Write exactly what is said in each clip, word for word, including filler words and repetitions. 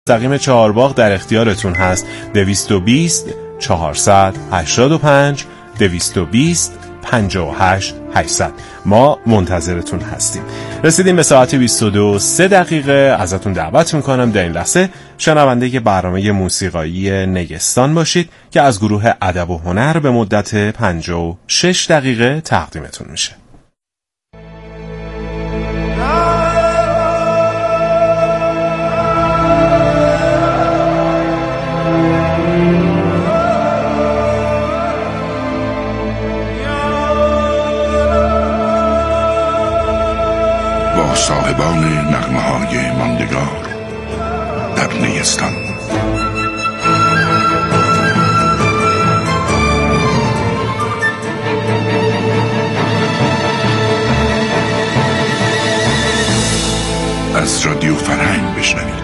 مستقیم چهارباغ در اختیارتون هست. دویست و بیست چهارصد هشتاد و پنج دویست و بیست پنجاه و هشت هشتصد. ما منتظرتون هستیم. رسیدیم به ساعت بیست و دو سه دقیقه. ازتون دعوت میکنم در این لحظه شنونده برنامه موسیقایی نیستان باشید که از گروه ادب و هنر به مدت پنجاه و شش دقیقه تقدیمتون میشه. صاحبان نغمه‌های ماندگار در نیستان. از رادیو فرهنگ بشنوید.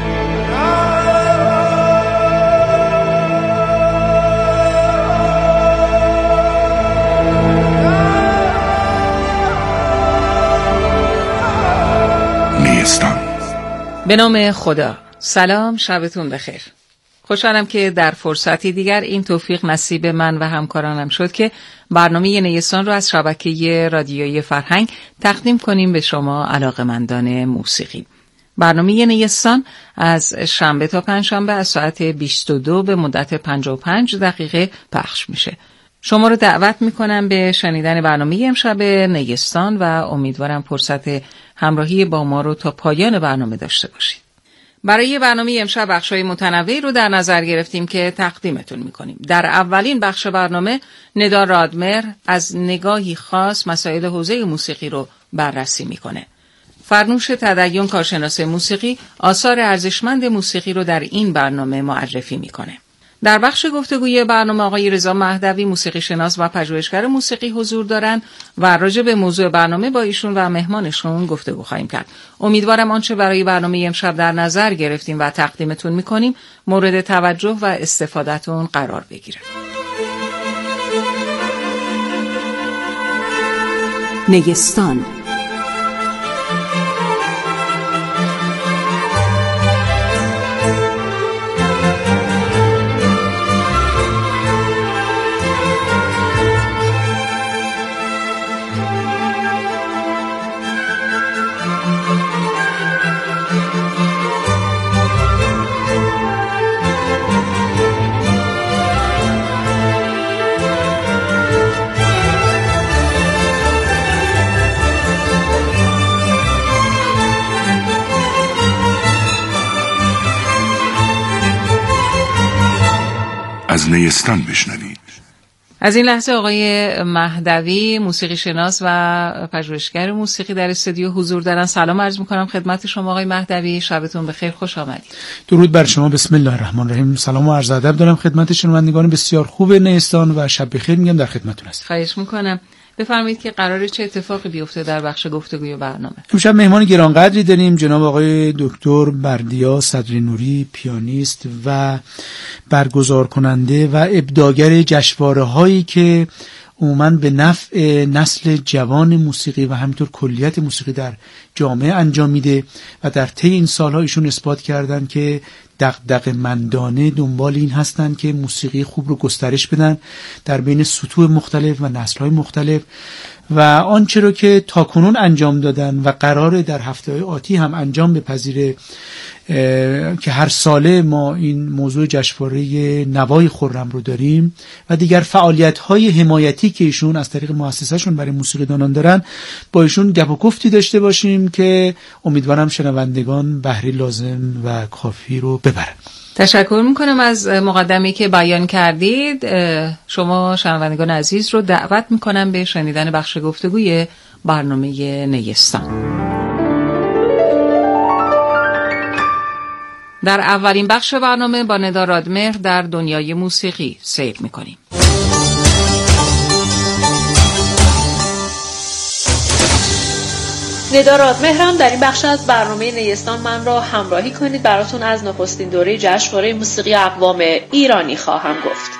به نام خدا. سلام، شبتون بخیر. خوشحالم که در فرصتی دیگر این توفیق نصیب من و همکارانم شد که برنامه نیستان رو از شبکه رادیویی فرهنگ تقدیم کنیم به شما علاقه‌مندان موسیقی. برنامه نیستان از شنبه تا پنجشنبه از ساعت بیست و دو به مدت پنجاه و پنج دقیقه پخش میشه. شما رو دعوت میکنم به شنیدن برنامه امشب نیستان و امیدوارم فرصت همراهی با ما رو تا پایان برنامه داشته باشید. برای برنامه امشب بخشای متنوعی رو در نظر گرفتیم که تقدیمتون میکنیم. در اولین بخش برنامه ندا رادمهر از نگاهی خاص مسائل حوزه موسیقی رو بررسی میکنه. فرنوش تدین، کارشناس موسیقی، آثار ارزشمند موسیقی رو در این برنامه معرفی میکنه. در بخش گفتگوی برنامه آقای رضا مهدوی، موسیقی شناس و پژوهشگر موسیقی حضور دارن و راجع به موضوع برنامه با ایشون و مهمانشون گفتگو خواهیم کرد. امیدوارم آنچه برای برنامه امشب در نظر گرفتیم و تقدیمتون میکنیم مورد توجه و استفادهتون قرار بگیره. نیستان. از نیستان بشنوید. از این لحظه آقای مهدوی، موسیقی شناس و پژوهشگر موسیقی در استودیو حضور دارن. سلام عرض میکنم خدمت شما آقای مهدوی، شبتون بخیر، خوش آمدید. درود بر شما، بسم الله الرحمن الرحیم. سلام و عرض ادب دارم خدمت شنوندگان بسیار خوب نیستان و شب بخیر میگم در خدمتتون هستم. خواهش میکنم. بفرمایید که قراره چه اتفاقی بیفته در بخش گفتگوی برنامه؟ امشب مهمان گرانقدری داریم، جناب آقای دکتر بردیا صدری نوری، پیانیست و برگزار کننده و ابداعگر جشنواره هایی که عموماً به نفع نسل جوان موسیقی و همینطور کلیت موسیقی در جامعه انجام میده و در طی این سالها ایشون اثبات کردن که دغدغه‌مندانه دنبال این هستن که موسیقی خوب رو گسترش بدن در بین سطوح مختلف و نسل‌های مختلف و آنچه رو که تاکنون انجام دادن و قراره در هفته‌های آتی هم انجام بپذیره که هر ساله ما این موضوع جشنواره نوای خرم رو داریم و دیگر فعالیت‌های حمایتی که ایشون از طریق مؤسسه‌شون برای موسیقیدانان دارن، با ایشون گپ و گفتی داشته باشیم که امیدوارم شنوندگان بهره لازم و کافی رو ببرن. تشکر میکنم از مقدمه‌ای که بیان کردید. شما شنوندگان عزیز رو دعوت میکنم به شنیدن بخش گفتگوی برنامه نیستان. در اولین بخش برنامه با ندا رادمهر در دنیای موسیقی سیر میکنیم. ندا رادمهر در این بخش از برنامه نیستان من را همراهی کنید. براتون از نخستین دوره جشنواره موسیقی اقوام ایرانی خواهم گفت.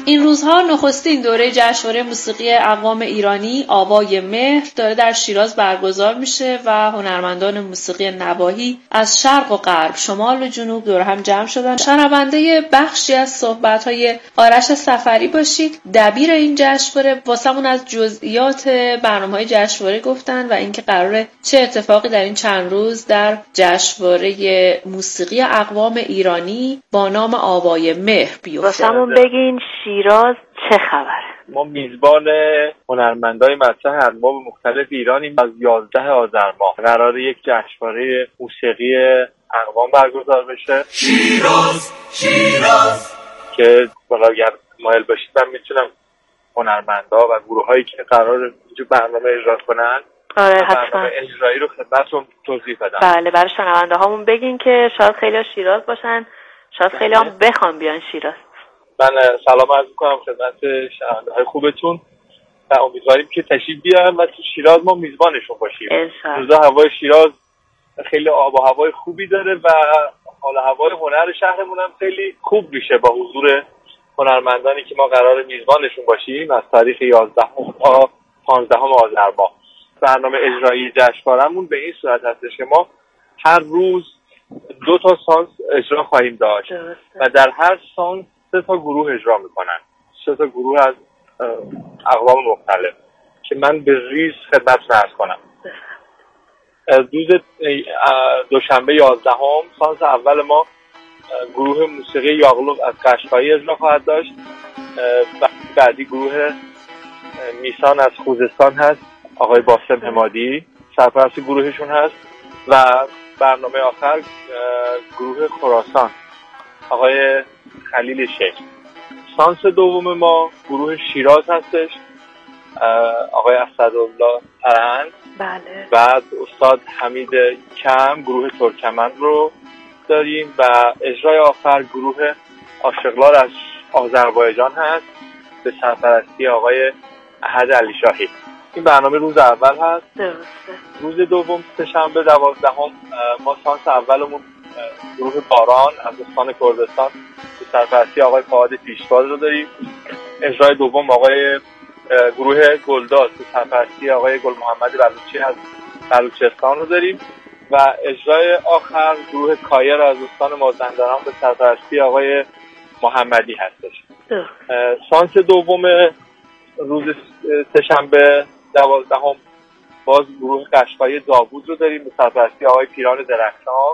این روزها نخستین دوره جشنواره موسیقی اقوام ایرانی آوای مهر داره در شیراز برگزار میشه و هنرمندان موسیقی نواحی از شرق و غرب، شمال و جنوب دور هم جمع شدن. شنونده بخشی از صحبت‌های آرش صفری باشید، دبیر این جشنواره، واسمون از جزئیات برنامه‌های جشنواره گفتن و اینکه قراره چه اتفاقی در این چند روز در جشنواره موسیقی اقوام ایرانی با نام آوای مهر بیفته. واسمون بگین شیراز چه خبره؟ ما میزبان هنرمندای مطرح انواع مختلف ایرانیم. از یازده آذر ماه قرار یک جشنواره موسیقی اقوام برگزار بشه. شیراز شیراز که بالا اگر مایل باشید من میتونم هنرمندا و گروهایی که قرار اینجا برنامه اجرا کنن آره حتما اجرایی رو خدمتتون توضیح بدم. بله برای شنونده هامون بگین که شاید خیلی ها شیراز باشن، شاید خیلی هم بخوام بیان شیراز. من سلام عرض می‌کنم خدمت شنونده های خوبتون و امیدواریم که تشریف بیارن و تو شیراز ما میزبانشون باشیم. روزا هوای شیراز خیلی آب و هوای خوبی داره و حال هوای هنر شهرمون هم خیلی خوب میشه با حضور هنرمندانی که ما قرار میزبانشون باشیم از تاریخ یازدهم تا پانزدهم آذر ماه. برنامه اجرایی جشنواره‌مون به این صورت هستش که ما هر روز دو تا سانس اجرا خواهیم داشت و در هر سانس سه تا گروه اجرا میکنن، سه تا گروه از اقوام مختلف که من به ریز خدمتتون عرض کنم. روز دوشنبه یازدهم سانس اول ما گروه موسیقی یاغلوف از قشقایی اجرا خواهد داشت. بعدی گروه میسان از خوزستان هست، آقای باسم حمادی سرپرست گروهشون هست و برنامه آخر گروه خراسان آقای خلیل شیخ. سانس دوم ما گروه شیراز هستش، آقای اسدالله فرهنگ. بله. بعد استاد حمید کم گروه ترکمن رو داریم و اجرای آخر گروه آشغلار از آذربایجان هست به سرپرستی آقای احد علی شاهی. این برنامه روز اول هست. درسته. روز دوم سه‌شنبه دوازدهم ما سانس اولمون گروه باران از استان کردستان به سرپرستی آقای فؤاد پیشواز رو داریم. اجرای دوم آقای گروه گلداز به سرپرستی آقای گل محمد بلوچی از بلوچستان رو داریم و اجرای آخر گروه کایر از استان مازندران به سرپرستی آقای محمدی هستش. سانس دوم روز سه‌شنبه دوازدهم باز گروه قشقایی داوود رو داریم به سرپرستی آقای پیران درخشان.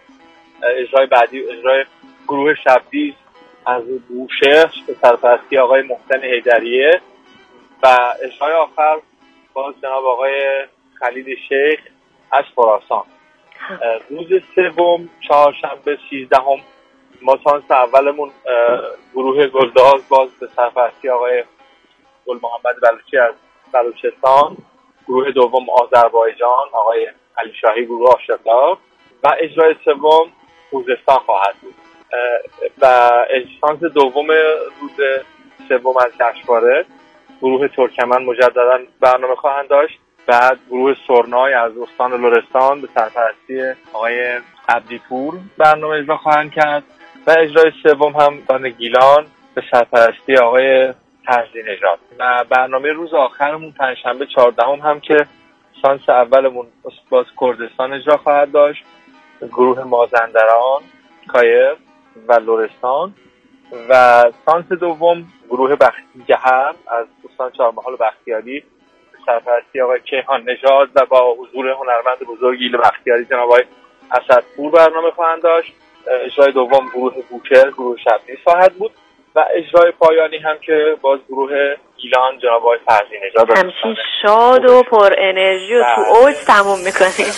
اجرای بعدی اجرای گروه شبدیز از بوشهر به سرپرستی آقای محسن حیدریه و اجرای آخر باز جناب آقای خلیل شیخ از خراسان. روز سوم چهارشنبه سیزدهم ما سانس اولمون گروه گلداز باز به سرپرستی آقای گل محمد بلوچی از بلوچستان، گروه دوم آذربایجان آقای علی شاهی گروه آشغلار و اجرای سوم خوزستان خواهد بود. و سانس دوم روز سوم از جشنواره گروه ترکمن مجددا برنامه خواهند داشت. بعد گروه سرنای از استان لرستان به سرپرستی آقای عبدیپور برنامه اجرا خواهند کرد و اجرای سوم هم استان گیلان به سرپرستی آقای تزیین نژاد. و برنامه روز آخرمون پنجشنبه چهاردهم هم که سانس اولمون باز کردستان اجرا خواهد داشت، گروه مازندران، کایر و لرستان و سانس دوم گروه بختیجهر از استان چهارمحال و بختیاری سرپرستی آقای کیهان نژاد و با حضور هنرمند بزرگ ایل بختیاری جناب آقای اسدپور برنامه خواهند داشت. اجرای دوم گروه بوکر گروه شبدیز خواهد بود و اجرای پایانی هم که باز گروه گیلان جناب آقای فرزین نژاد. همچین شاد و پر انرژی و تو اوج تموم میکنید.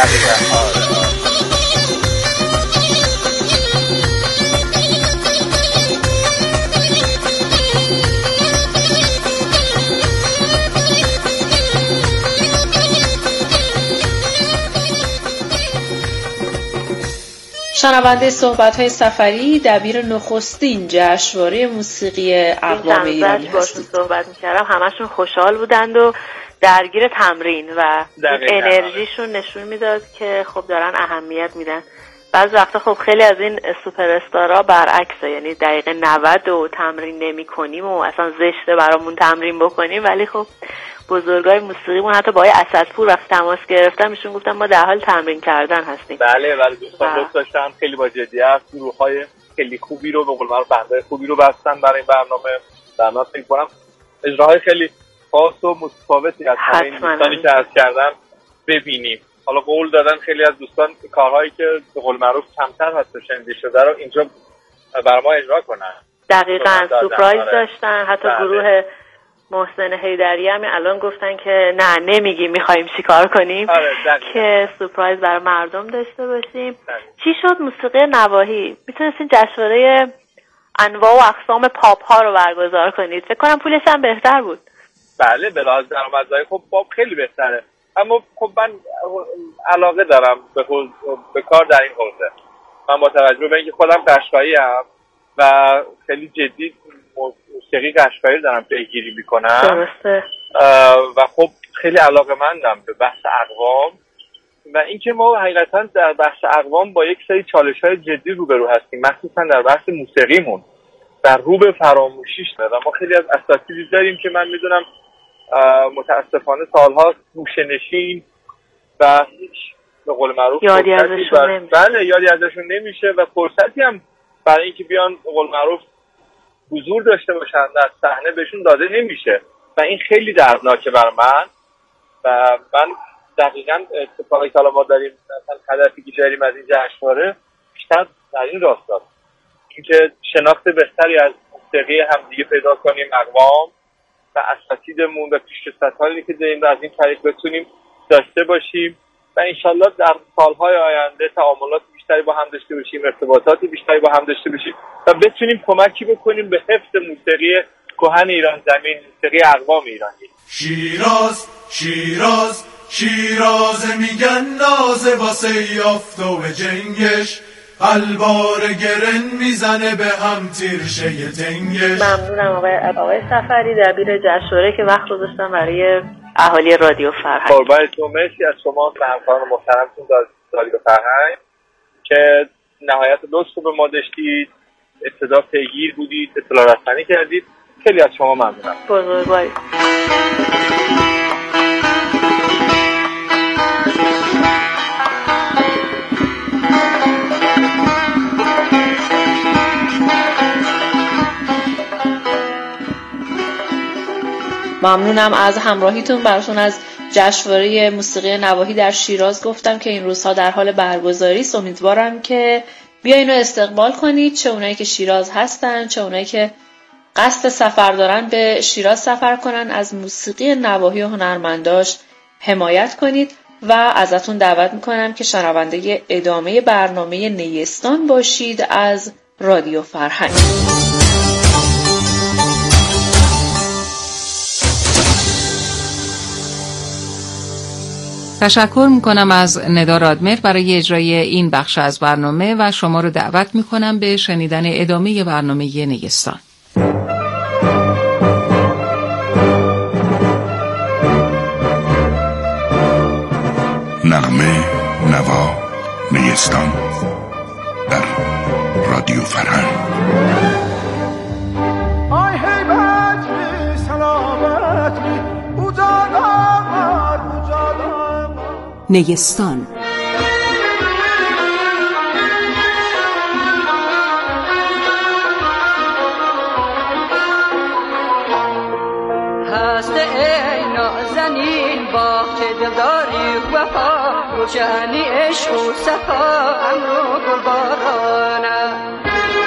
شنونده صحبت‌های سفری دبیر نخستین جشنواره موسیقی اقوام ایرانی هستید. صحبت می‌کردم همشون خوشحال بودند و درگیر تمرین و انرژیشون نشون میداد که خب دارن اهمیت میدن بعضی وقتا خب خیلی از این سوپر استارا برعکسه، یعنی دقیقه نود و تمرین نمی کنیم و اصلا زشته برامون تمرین بکنیم، ولی خب بزرگای موسیقیمون حتی با اسدپور وقت تماس گرفتن ایشون گفتن ما در حال تمرین کردن هستیم. بله بله دوستان دوست داشتن خیلی با جدیت گروه‌های خیلی خوبی رو به قول معروف بنده خوبی رو بستن برای این برنامه. در من فکر کنم اجراهای خیلی خاص و متفاوتی از همه این دوستانی که عرض کردم ببینیم. حالا قول دادن خیلی از دوستان کارهایی که به قول معروف کمتر هست شنیده شده رو اینجا برای ما اجرا کنن. دقیقاً سورپرایز داشتن. حتی بله. گروه محسن حیدری هم الان گفتن که نه نمیگیم میخوایم چیکار کنیم. آره که سورپرایز برای مردم داشته باشیم. دقیقا. چی شد موسیقی نواحی میتونستین جشنواره انواع و اقسام پاپ ها رو برگزار کنید؟ فکر کنم پولش هم بهتر بود. بله به لحاظ درآمدزایی خب پاپ خیلی بهتره، اما خب من علاقه دارم به, به کار در این حوزه. من با توجه به اینکه خودم قشقایی ام و خیلی جدی موسیقی قشقایی دارم پیگیری میکنم درسته و خب خیلی علاقه‌مندم به بحث اقوام و اینکه ما حقیقتا در بحث اقوام با یک سری چالش‌های جدی روبرو هستیم، مخصوصا در بحث موسیقیمون در رو به فراموشیش و ما خیلی از اساتیدی داریم که من میدونم متاسفانه سالها گوشه‌نشین و هیچ به قول معروف یادی ازشون نمیشه. بله یادی ازشون نمیشه و فرصتی هم برای اینکه بیان به قول معروف حضور داشته باشن در صحنه بهشون داده نمیشه و این خیلی دردناکه برای من و من دقیقاً اتفاقی که ما داریم مثلا هدفی که داریم از این جشنواره بیشتر در این راستاست، اینکه شناخت بهتری از موسیقی همدیگه پیدا کنیم اقوام و اساتیدمون و پیشکسوتانی که داریم از این طریق بتونیم داشته باشیم و انشالله در سالهای آینده تعاملات بیشتری با هم داشته باشیم، ارتباطاتی بیشتری با هم داشته باشیم و بتونیم کمکی بکنیم به حفظ موسیقی کهن ایران زمین، موسیقی اقوام ایرانی. شیراز شیراز شیراز میگن نازه واسه یافت و به جنگش البار گرن میزنه به هم تیرشه تنگش. ممنونم آقای آقای سفری دبیر جشنواره که وقت گذاشتن برای اهالی رادیو فرهنگ. قربانتون، مرسی از شما و همکاران محترمتون رادیو فرهنگ که نهایت لطف رو به ما داشتید، ابتدا پیگیر بودید، اطلاع رسانی کردید. خیلی از شما ممنونم. بزرگوارید. ممنونم از همراهیتون. براتون از جشنواره موسیقی نواحی در شیراز گفتم که این روزها در حال برگزاری است. امیدوارم که بیاین و استقبال کنید، چه اونایی که شیراز هستن چه اونایی که قصد سفر دارن به شیراز سفر کنن. از موسیقی نواحی و هنرمنداش حمایت کنید و ازتون دعوت میکنم که شنونده ادامه برنامه نیستان باشید از رادیو فرهنگ. تشکر میکنم از ندا رادمر برای اجرای این بخش از برنامه و شما رو دعوت میکنم به شنیدن ادامه برنامه نیستان. نغمه نوا نیستان در رادیو فرهنگ. آی هیبت می سلامت می اوجادم اوجادم نیستان. هست ای نازنین با که دلداری وفا روشنی عشق و صفا امرو گلبارانم.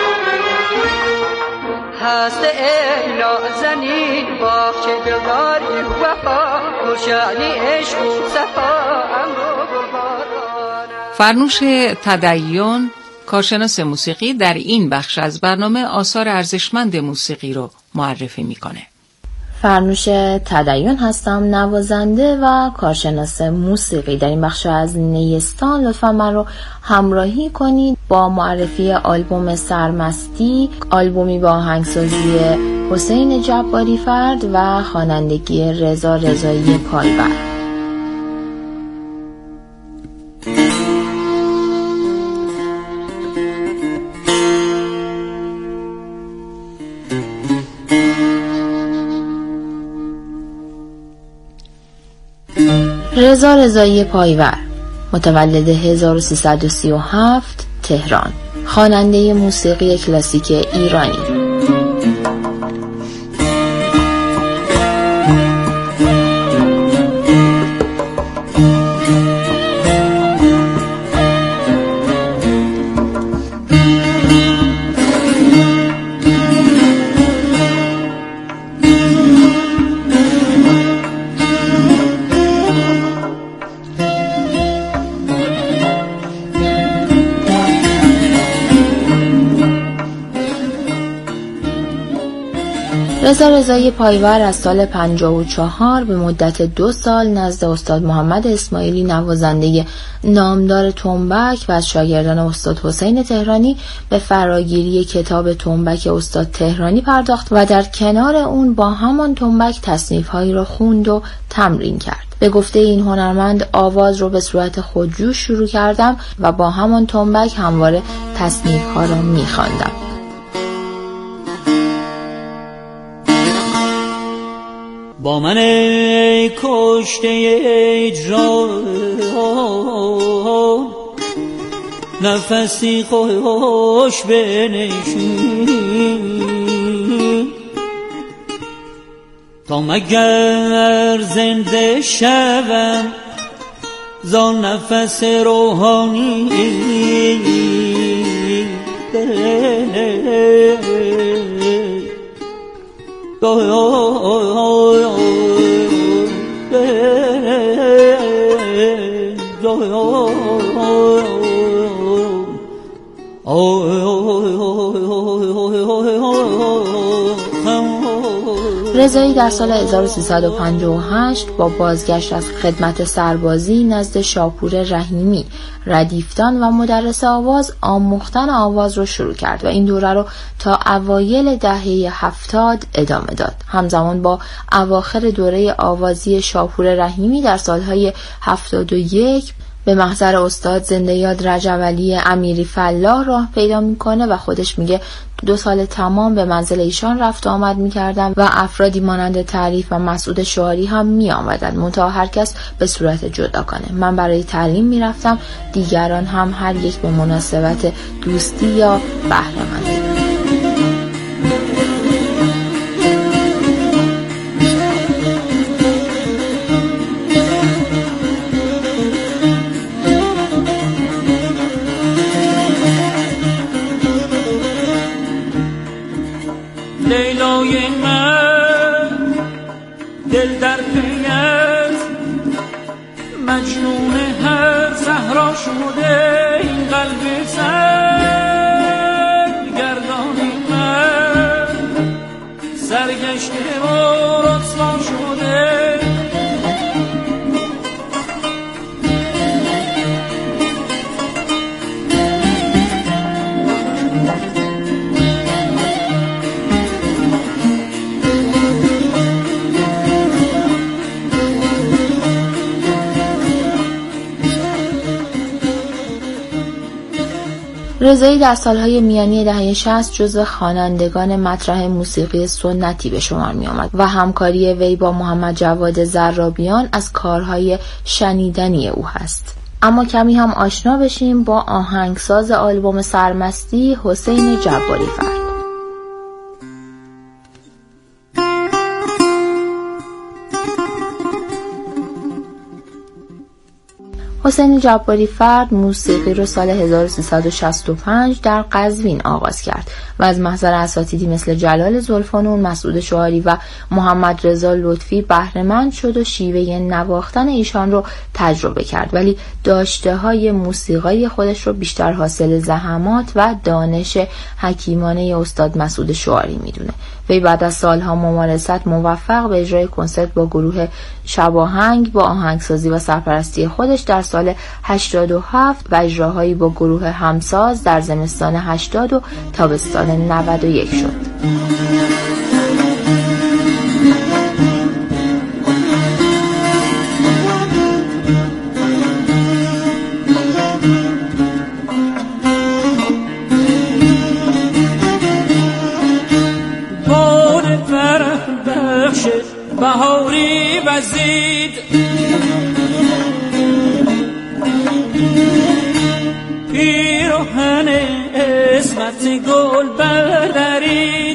هست ای نازنین با که دلداری وفا روشنی عشق و صفا امرو گلبارانم. فرنوش تدین، کارشناس موسیقی، در این بخش از برنامه آثار ارزشمند موسیقی رو معرفی میکنه. فرنوش تدین هستم، نوازنده و کارشناس موسیقی. در این بخش از نیستان لطفا من رو همراهی کنید با معرفی آلبوم سرمستی، آلبومی با آهنگسازی حسین جباری فرد و خوانندگی رضا رضایی پایور. رضا رضایی پایور، متولد هزار و سیصد و سی و هفت، تهران، خواننده موسیقی کلاسیک ایرانی. رضا رضایی پایور از سال پنجاه و چهار به مدت دو سال نزد استاد محمد اسماعیلی نوازنده نامدار تنبک و از شاگردان استاد حسین تهرانی به فراگیری کتاب تنبک استاد تهرانی پرداخت و در کنار اون با همان تنبک تصنیف‌هایی را خوند و تمرین کرد. به گفته این هنرمند آواز رو به صورت خودجوش شروع کردم و با همان تنبک همواره تصنیف‌ها را می‌خواندم. با من ای کشته اجرام نفسی خوش بنشین تا مگر زنده شوم زان نفس روحانی رضایی در سال هزار و سیصد و پنجاه و هشت با بازگشت از خدمت سربازی نزد شاپور رحیمی ردیفتان و مدرس آواز آموختن آواز رو شروع کرد و این دوره رو تا اوایل دهه هفتاد ادامه داد. همزمان با اواخر دوره آوازی شاپور رحیمی در سالهای هفتاد و یک به محضر استاد زنده یاد رجب علی امیری فلاح راه پیدا میکنه و خودش میگه دو سال تمام به منزل ایشان رفت و آمد میکردم و افرادی مانند تعریف و مسعود شعاری هم میآمدند، منتها هر کس به صورت جداگانه. من برای تعلیم میرفتم، دیگران هم هر یک به مناسبت دوستی یا بهره‌مندی. لیلای من دل در پیت مجنون هر صحرا شده، این قلب سر گردان من سرگشته و رسوا شده. رضایی در سالهای میانی دهه شصت جزو خوانندگان مطرح موسیقی سنتی به شمار می آمد و همکاری وی با محمد جواد زرابیان از کارهای شنیدنی او هست. اما کمی هم آشنا بشیم با آهنگساز آلبوم سرمستی حسین جباری فرد. حسین جباری فرد موسیقی رو سال هزار و سیصد و شصت و پنج در قزوین آغاز کرد و از محضر اساتیدی مثل جلال زلفانون، مسعود شعاری و محمد رضا لطفی بهره‌مند شد و شیوه نواختن ایشان رو تجربه کرد، ولی داشته های موسیقی خودش رو بیشتر حاصل زحمات و دانش حکیمانه استاد مسعود شعاری میدونه. وی بعد از سالها ممارست موفق به اجرای کنسرت با گروه شباهنگ با آهنگسازی و سرپرستی خودش در سال هشتاد و هفت و اجراهایی با گروه همساز در زمستان هشتاد و تابستان نود و یک شد. آتش بهاری وزید پیراهن عصمت گل بردرید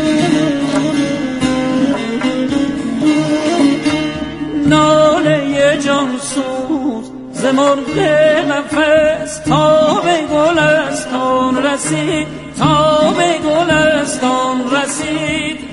ناله جانسوز ز مرغ قفس تا به گلستان رسید تا به گلستان رسید.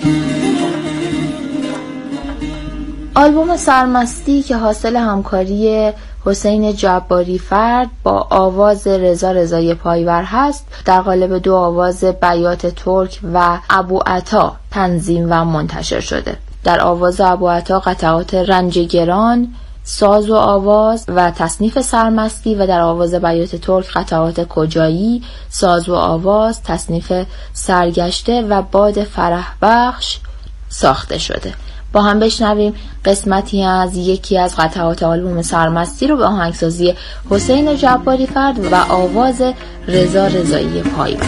آلبوم سرمستی که حاصل همکاری حسین جباری فرد با آواز رضا رضایی پایور هست، در قالب دو آواز بیات ترک و ابو عطا تنظیم و منتشر شده. در آواز ابو عطا قطعات رنج گران، ساز و آواز و تصنیف سرمستی و در آواز بیات ترک قطعات کجایی، ساز و آواز، تصنیف سرگشته و باد فرح بخش ساخته شده. با هم بشنویم قسمتی از یکی از قطعات آلبوم سرمستی رو به آهنگسازی حسین جباری فرد و آواز رضا رضایی پایور.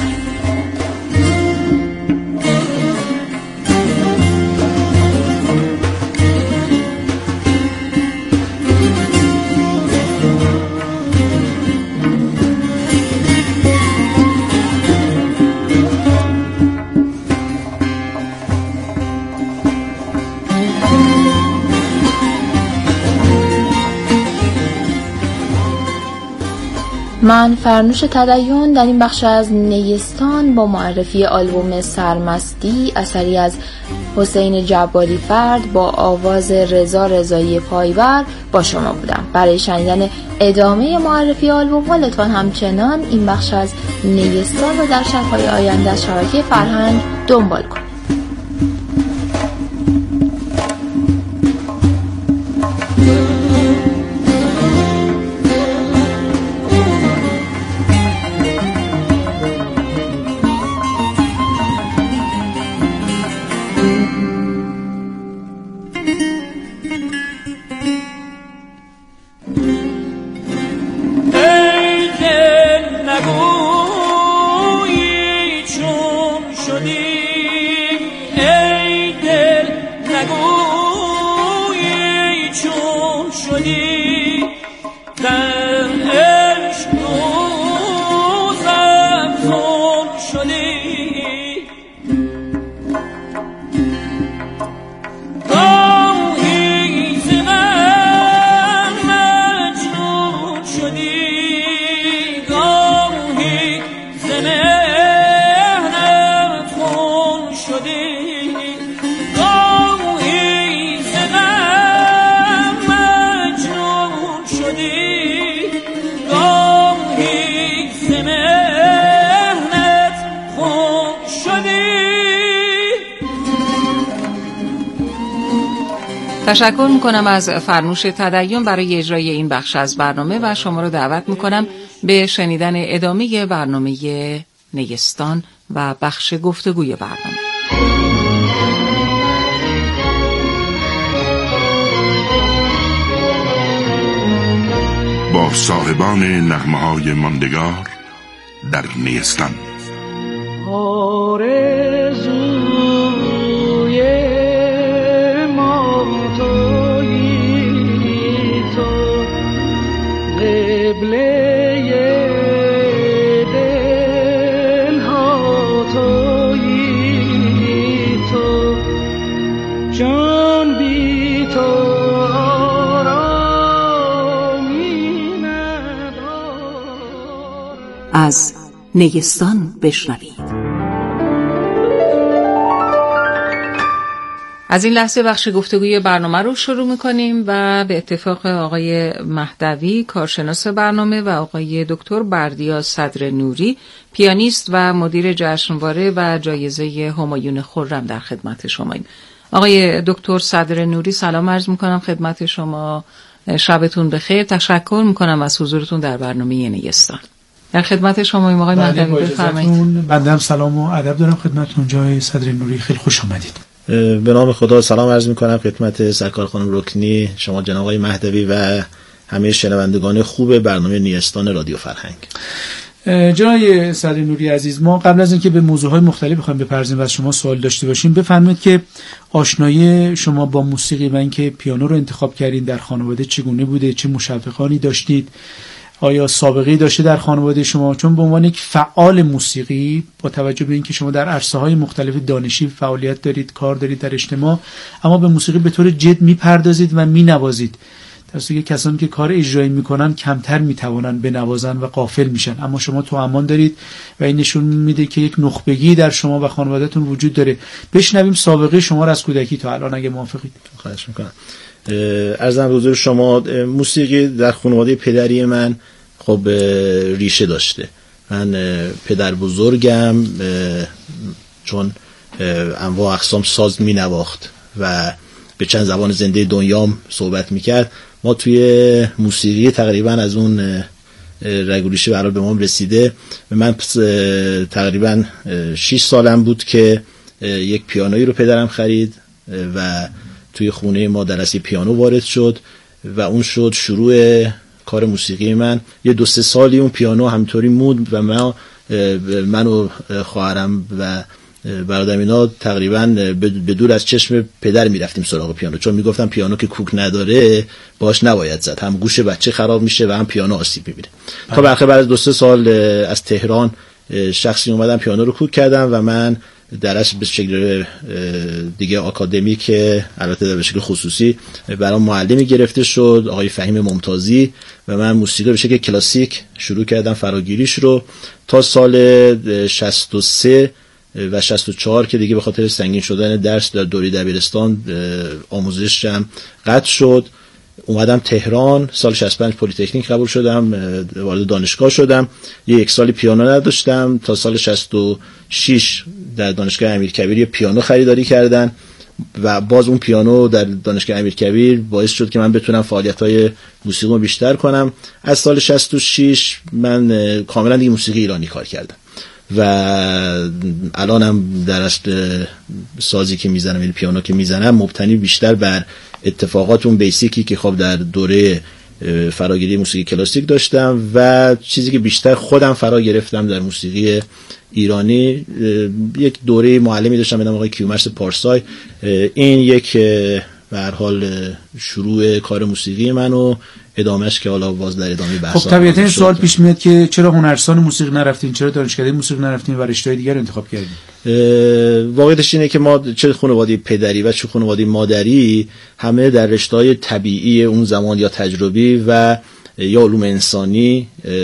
من فرنوش تدین در این بخش از نیستان با معرفی آلبوم سرمستی اثری از حسین جباری فرد با آواز رضا رضایی پایور با شما بودم. برای شنیدن ادامه معرفی آلبوم ها لطفاً همچنان این بخش از نیستان رو در شب‌های آینده از شبکه فرهنگ دنبال کنید. تشکر میکنم از فرنوش تدین برای اجرای این بخش از برنامه و شما رو دعوت میکنم به شنیدن ادامه برنامه نیستان و بخش گفتگوی برنامه. با صاحبان نغمه‌های ماندگار در نیستان. از نیستان بشنوید. از این لحظه بخش گفتگوی برنامه رو شروع میکنیم و به اتفاق آقای مهدوی کارشناس برنامه و آقای دکتر بردیا صدر نوری پیانیست و مدیر جشنواره و جایزه همایون خرم در خدمت شماییم. آقای دکتر صدر نوری سلام عرض میکنم خدمت شما، شبتون بخیر. تشکر میکنم از حضورتون در برنامه نیستان. در خدمت شما آقای مهدوی، بفرمایید. بنده هم سلام و ادب دارم خدمتتون جای صدر نوری، خیلی خوش آمدید. به نام خدا سلام عرض میکنم خدمت سرکار خانم رکنی، شما جناب آقای مهدوی و همه شنوندگان خوب برنامه نیستان رادیو فرهنگ. جناب صدری نوری عزیز، ما قبل از اینکه به موضوعهای مختلف بخوایم بپردازیم و از شما سوال داشته باشیم، بفرمایید که آشنایی شما با موسیقی و اینکه پیانو رو انتخاب کردین در خانواده چگونه بوده؟ چه مشوقانی داشتید؟ آیا سابقه‌ای داشته در خانواده شما؟ چون به عنوان یک فعال موسیقی، با توجه به اینکه شما در عرصه‌های مختلف دانشی فعالیت دارید، کار دارید در اجتماع، اما به موسیقی به طور جد میپردازید و مینوازید، در صورتی که کسانی که کار اجرایی میکنن کمتر میتوانن بنوازن و غافل میشن، اما شما تو امان دارید و این نشون میده که یک نخبگی در شما و خانوادهتون وجود داره. بشنویم سابقه شما را از کودکی تا الان اگه موافقید. خواهش میکنم. عرضم به حضور شما، موسیقی در خانواده پدری من خب ریشه داشته. من پدر بزرگم چون انواع اقسام ساز می نواخت و به چند زبان زنده دنیام صحبت می کرد، ما توی موسیقی تقریبا از اون رگ و ریشه برای به ما رسیده. من تقریبا شش سالم بود که یک پیانویی رو پدرم خرید و توی خونه ما درسی پیانو وارد شد و اون شد شروع کار موسیقی من. یه دو سه سالی اون پیانو همطوری مود و من من و خواهرم و برادرم اینا تقریبا به دور از چشم پدر میرفتیم سراغ پیانو، چون میگفتم پیانو که کوک نداره باش نباید زد، هم گوش بچه خراب میشه و هم پیانو آسیب میبینه. تا بالاخره بعد از دو سه سال از تهران شخصی اومدم پیانو رو کوک کردم و من درش به شکل دیگه آکادمیک، البته به شکل خصوصی، برام معلمی گرفته شد، آقای فهیم ممتازی، و من موسیقی به شکل کلاسیک شروع کردم فراگیریش رو تا سال شصت و سه و شصت و چهار که دیگه به خاطر سنگین شدن درس در دوره دبیرستان آموزشم قطع شد. اومدم تهران، سال شصت و پنج پلی تکنیک قبول شدم، وارد دانشگاه شدم. یک سالی پیانو نداشتم تا سال شصت و شش در دانشگاه امیرکبیر پیانو خریداری کردن و باز اون پیانو در دانشگاه امیرکبیر باعث شد که من بتونم فعالیت‌های موسیقی رو بیشتر کنم. از سال شصت و شش من کاملا دیگه موسیقی ایرانی کار کردم و الانم در اصل سازی که میزنم، یعنی پیانو که میزنم، مبتنی بیشتر بر اتفاقات اون بیسیکی که خب در دوره فراگیری موسیقی کلاسیک داشتم و چیزی که بیشتر خودم فرا گرفتم در موسیقی ایرانی. یک دوره معلمی داشتم به نام آقای کیومرث پارسای. این یک به هر حال شروع کار موسیقی منو ادامهش که حالا باز در ادامه بحث. خب طبیعتا این سوال پیش میاد که چرا هنرستان موسیقی نرفتین، چرا دانشکده موسیقی نرفتین و رشته‌های دیگر انتخاب کردین؟ واقعیتش اینه که ما چه خانواده پدری و چه خانواده مادری همه در رشته‌های طبیعی اون زمان یا تجربی و یا علوم انسانی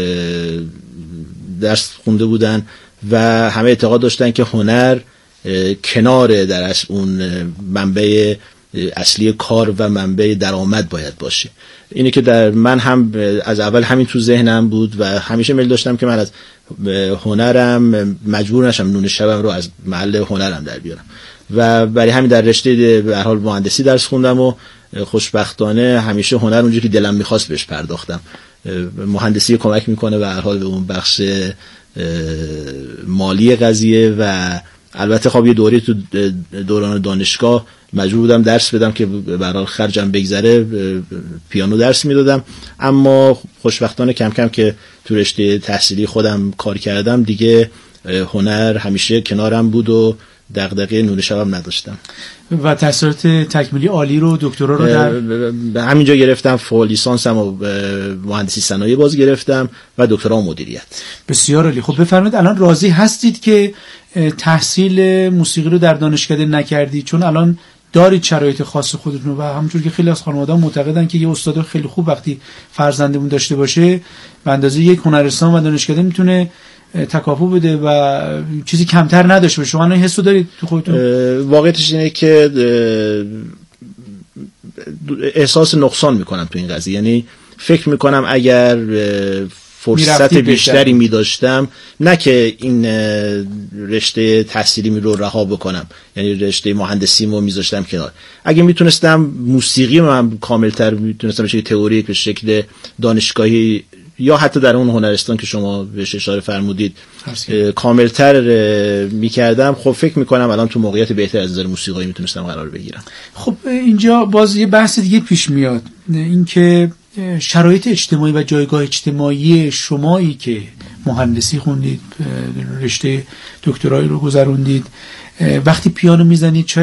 درس خونده بودن و همه اعتقاد داشتن که هنر کنار در اصل اون منبع اصلی کار و منبع درآمد باید باشه. اینه که در من هم از اول همین تو ذهنم بود و همیشه میل داشتم که من از هنرم مجبور نشم نون شبم رو از محل هنرم در بیارم و برای همین در رشته به هر حال مهندسی درس خوندم و خوشبختانه همیشه هنر اونجوری که دلم میخواست بهش پرداختم. مهندسی کمک میکنه به هر حال به اون بخش مالی قضیه و البته خب یه دوره تو دوران دانشگاه مجبور بودم درس بدم که به هر حال خرجم بگذره، پیانو درس میدادم. اما خوشبختانه کم کم که تو رشته تحصیلی خودم کار کردم دیگه هنر همیشه کنارم بود و دغدغه نون شبم نداشتم. و تحصیلات تکمیلی عالی رو، دکترا رو در همینجا گرفتم، فوق لیسانسم و مهندسی صنایع باز گرفتم و دکترا مدیریت. بسیار عالی. خب بفرمایید الان راضی هستید که تحصیل موسیقی رو در دانشکده نکردید؟ چون الان دارید شرایط خاص خودتون و همونجور که خیلی از خانواده‌ها معتقدن که یه استاد خیلی خوب وقتی فرزندمون داشته باشه به اندازه یک هنرستان و دانشکده میتونه تکاپو بده و چیزی کمتر نداشته باشه. شما این حسو دارید تو خودتون؟ واقعیتش اینه که احساس نقصان میکنم تو این قضیه، یعنی فکر میکنم اگر فرصت بیشتری می داشتم، نه که این رشته تحصیلی می رو رها بکنم، یعنی رشته مهندسی رو می ذاشتم کنار، اگه میتونستم موسیقی من کاملتر میتونستم به شکل تئوریک، به شکل دانشگاهی یا حتی در اون هنرستان که شما بهش اشاره فرمودید کاملتر میکردم، خب فکر میکنم الان تو موقعیت بهتر از نظر موسیقایی میتونستم قرار بگیرم. خب اینجا باز یه بحث دیگه پیش میاد، اینکه شرایط اجتماعی و جایگاه اجتماعی شمایی که مهندسی خوندید، رشته دکترایی رو گذروندید، وقتی پیانو میزنید